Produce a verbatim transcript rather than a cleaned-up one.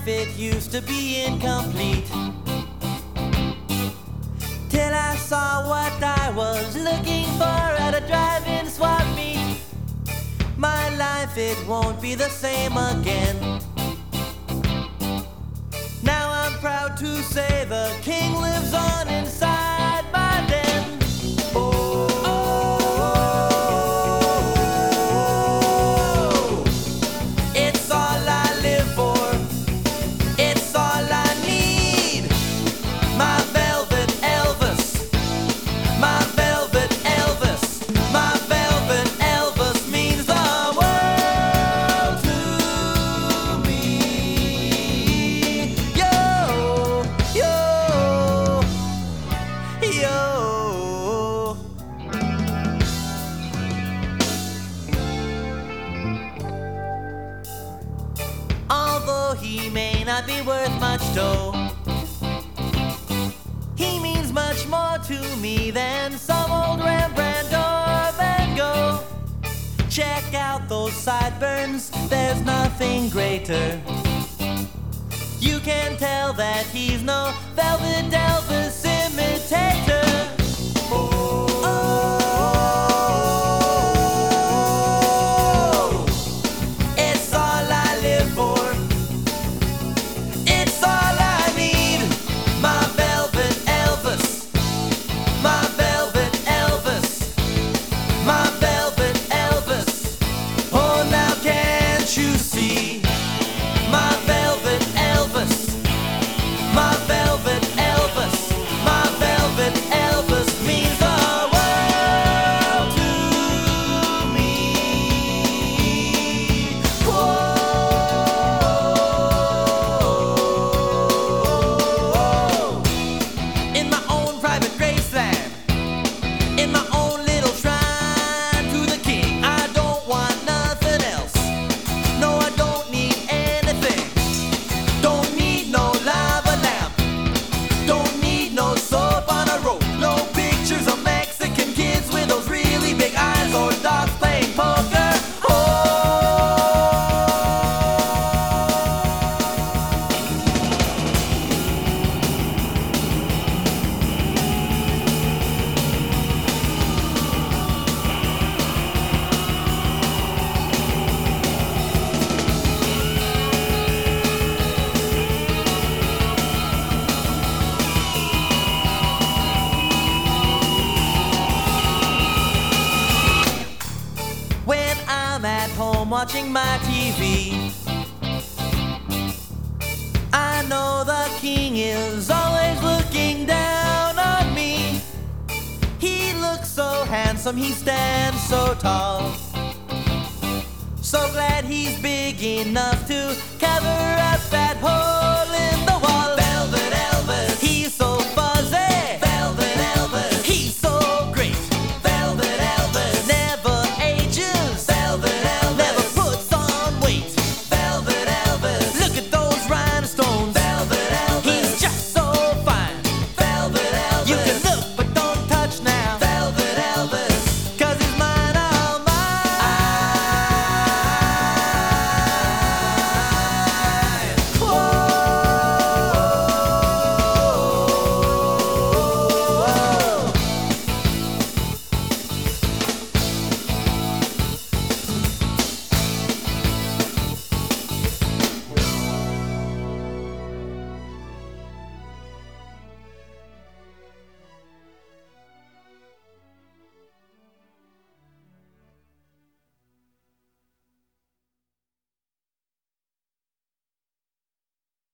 it used to be incomplete, till I saw what I was looking for at a drive-in swap meet. My life, it won't be the same again. Now I'm proud to say the king lives on inside my den. Oh, it's all I live for, it's all I need. My velvet Elvis, my velvet Elvis, my velvet Elvis means the world to me. Yo, yo, yo. Although he may not be worth much dough, he means much more to me than some old Rembrandt or Van Gogh. Check out those sideburns, there's nothing greater. You can tell that he's no velvet Elvis imitator. Oh, it's all I live for, it's all I need. My velvet Elvis, my velvet Elvis, my velvet Elvis. Oh, now can't you see? My velvet Elvis, my velvet Elvis, my velvet Elvis means the world to me. Whoa. In my own private graceland, in my own little shrine to the king, I don't want nothing else. No, I don't need anything. Don't need no lava lamp, don't need no soap on a rope, no pictures of Mexican kids with those really big eyes or dogs playing poker. Oh, when I'm at home watching my T V, I know the king is always looking down on me. He looks so handsome, he stands so tall. So glad he's big enough to cover up